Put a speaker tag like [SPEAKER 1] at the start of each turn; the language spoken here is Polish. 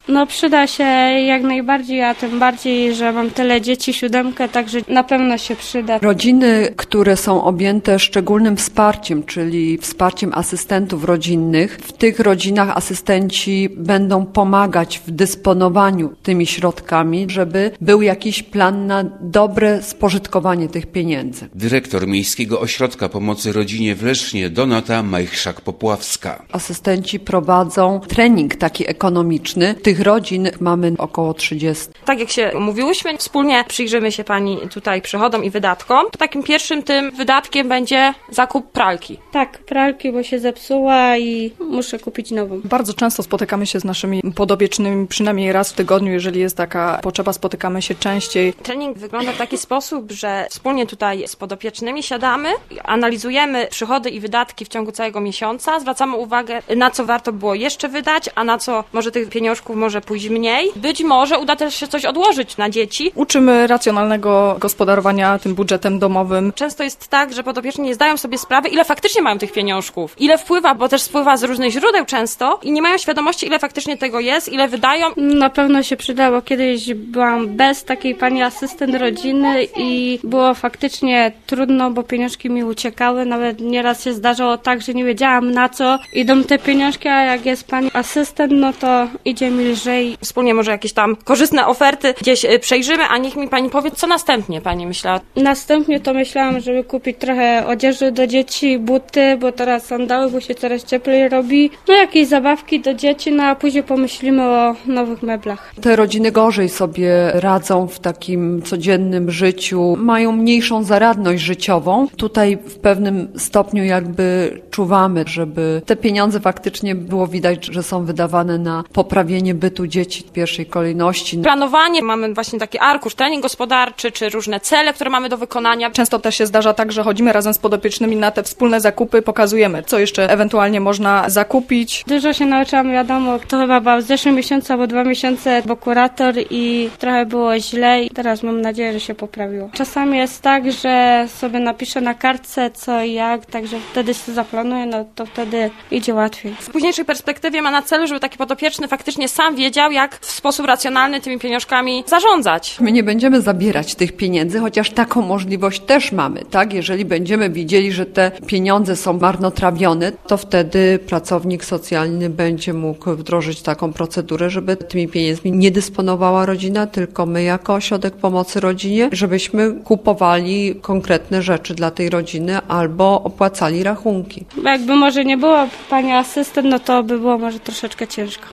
[SPEAKER 1] No przyda się jak najbardziej, a tym bardziej, że mam tyle dzieci, 7, także na pewno się przyda.
[SPEAKER 2] Rodziny, które są objęte szczególnym wsparciem, czyli wsparciem asystentów rodzinnych, w tych rodzinach asystenci będą pomagać w dysponowaniu tymi środkami, żeby był jakiś plan na dobre spożytkowanie tych pieniędzy.
[SPEAKER 3] Dyrektor Miejskiego Ośrodka Pomocy Rodzinie w Lesznie, Donata Majchrzak-Popławska.
[SPEAKER 2] Asystenci prowadzą trening taki ekonomiczny. Tych rodzin mamy około 30.
[SPEAKER 4] Tak jak się umówiłyśmy, wspólnie przyjrzymy się Pani tutaj przychodom i wydatkom. Takim pierwszym tym wydatkiem będzie zakup pralki.
[SPEAKER 1] Tak, pralki, bo się zepsuła i muszę kupić nową.
[SPEAKER 5] Bardzo często spotykamy się z naszymi podobiecznymi, przynajmniej raz w tygodniu, jeżeli jest taka potrzeba, spotykamy się częściej.
[SPEAKER 4] Trening wygląda w taki sposób, że wspólnie tutaj z podopiecznymi siadamy, analizujemy przychody i wydatki w ciągu całego miesiąca, zwracamy uwagę, na co warto było jeszcze wydać, a na co może tych pieniążków może pójść mniej. Być może uda też się coś odłożyć na dzieci.
[SPEAKER 5] Uczymy racjonalnego gospodarowania tym budżetem domowym.
[SPEAKER 4] Często jest tak, że podopieczni nie zdają sobie sprawy, ile faktycznie mają tych pieniążków. Ile wpływa, bo też spływa z różnych źródeł często i nie mają świadomości, ile faktycznie tego jest, ile wydają.
[SPEAKER 1] Na pewno się przydało. Kiedyś byłam bez takiej pani asystent rodziny i było faktycznie trudno, bo pieniążki mi uciekały. Nawet nieraz się zdarzało tak, że nie wiedziałam, na co idą te pieniążki, a jak jest pani asystent, no to idzie mi lżej.
[SPEAKER 4] Wspólnie może jakieś tam korzystne oferty gdzieś przejrzymy, a niech mi Pani powie, co następnie Pani myślała?
[SPEAKER 1] Następnie to myślałam, żeby kupić trochę odzieży do dzieci, buty, bo teraz sandały, bo się coraz cieplej robi. No jakieś zabawki do dzieci, no a później pomyślimy o nowych meblach.
[SPEAKER 2] Te rodziny gorzej sobie radzą w takim codziennym życiu, mają mniejszą zaradność życiową. Tutaj w pewnym stopniu jakby czuwamy, żeby te pieniądze faktycznie było widać, że są wydawane na poprawienie bytu dzieci w pierwszej kolejności.
[SPEAKER 4] Planowanie, mamy właśnie taki arkusz, trening gospodarczy, czy różne cele, które mamy do wykonania.
[SPEAKER 5] Często też się zdarza tak, że chodzimy razem z podopiecznymi na te wspólne zakupy, pokazujemy, co jeszcze ewentualnie można zakupić.
[SPEAKER 1] Dużo się nauczyłam, wiadomo, to chyba był w zeszłym miesiącu albo 2 miesiące, bo kurator i trochę było źle i teraz mam nadzieję, że się poprawiło. Czasami jest tak, że sobie napiszę na kartce co i jak, także wtedy się zaplanuję, no to wtedy idzie łatwiej.
[SPEAKER 4] W późniejszej perspektywie ma na celu, żeby taki podopieczny faktycznie sam wiedział, jak w sposób racjonalny tymi pieniążkami zarządzać.
[SPEAKER 2] My nie będziemy zabierać tych pieniędzy, chociaż taką możliwość też mamy, tak? Jeżeli będziemy widzieli, że te pieniądze są marnotrawione, to wtedy pracownik socjalny będzie mógł wdrożyć taką procedurę, żeby tymi pieniędzmi nie dysponowała rodzina, tylko my jako Ośrodek Pomocy Rodzinie, żebyśmy kupowali konkretne rzeczy dla tej rodziny albo opłacali rachunki.
[SPEAKER 1] Jakby może nie było pani asystent, no to by było może troszeczkę ciężko.